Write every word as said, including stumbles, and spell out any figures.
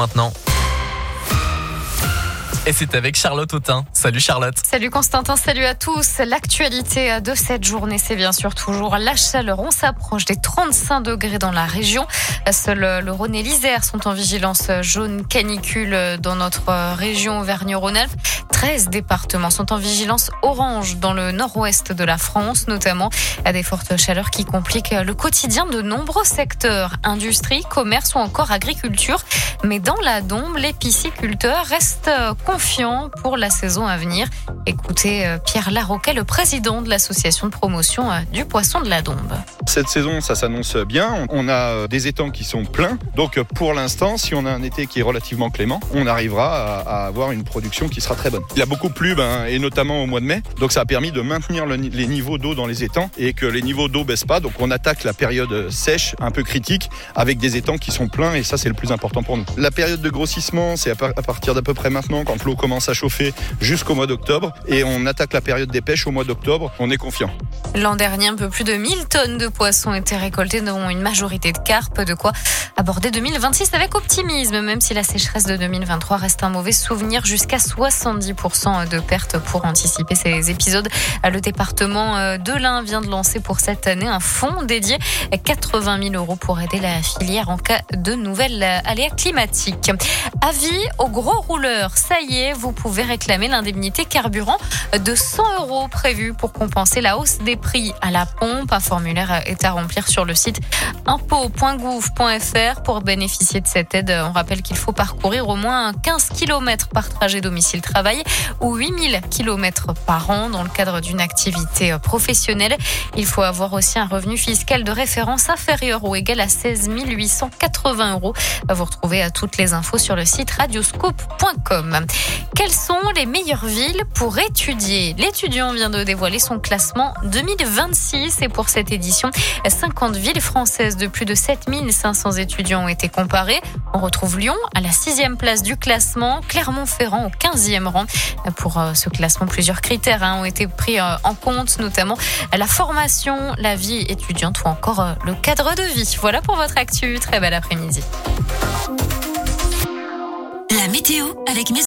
maintenant. Et c'est avec Charlotte Autain. Salut Charlotte. Salut Constantin, salut à tous. L'actualité de cette journée, c'est bien sûr toujours la chaleur. On s'approche des trente-cinq degrés dans la région. Seuls le Rhône et l'Isère sont en vigilance jaune canicule dans notre région Auvergne-Rhône-Alpes. treize départements sont en vigilance orange dans le nord-ouest de la France, notamment à des fortes chaleurs qui compliquent le quotidien de nombreux secteurs, industrie, commerce ou encore agriculture. Mais dans la Dombe, les pisciculteurs restent confiants pour la saison à venir. Écoutez Pierre Larroquet, le président de l'association de promotion du poisson de la Dombe. Cette saison, ça s'annonce bien. On a des étangs qui sont pleins. Donc pour l'instant, si on a un été qui est relativement clément, on arrivera à, à avoir une production qui sera très bonne. Il a beaucoup plu, ben, et notamment au mois de mai. Donc ça a permis de maintenir le, les niveaux d'eau dans les étangs et que les niveaux d'eau baissent pas. Donc on attaque la période sèche, un peu critique, avec des étangs qui sont pleins et ça c'est le plus important pour nous. La période de grossissement, c'est à, par, à partir d'à peu près maintenant, quand l'eau commence à chauffer jusqu'au mois d'octobre. Et on attaque la période des pêches au mois d'octobre. On est confiant. L'an dernier, un peu plus de mille tonnes de poissons étaient récoltées, dont une majorité de carpes, de quoi aborder deux mille vingt-six avec optimisme, même si la sécheresse de deux mille vingt-trois reste un mauvais souvenir, jusqu'à soixante-dix pour cent de pertes. Pour anticiper ces épisodes, le département de l'Ain vient de lancer pour cette année un fonds dédié à quatre-vingt mille euros pour aider la filière en cas de nouvelles aléas climatiques. Avis aux gros rouleurs, ça y est, vous pouvez réclamer l'indemnité carburant de cent euros prévue pour compenser la hausse des prix à la pompe. Un formulaire est à remplir sur le site impôt point gouv point f r pour bénéficier de cette aide. On rappelle qu'il faut parcourir au moins quinze kilomètres par trajet domicile-travail ou huit mille kilomètres par an dans le cadre d'une activité professionnelle. Il faut avoir aussi un revenu fiscal de référence inférieur ou égal à seize mille huit cent quatre-vingts euros. Vous retrouvez toutes les infos sur le site radioscoop point com. Quelles sont les meilleures villes pour étudier ? L'étudiant vient de dévoiler son classement deux mille vingt-six et pour cette édition, cinquante villes françaises de plus de sept mille cinq cents étudiants ont été comparées. On retrouve Lyon à la sixième place du classement, Clermont-Ferrand au quinzième rang. Pour ce classement, plusieurs critères ont été pris en compte, notamment la formation, la vie étudiante ou encore le cadre de vie. Voilà pour votre actu. Très bel après-midi. La météo avec Maison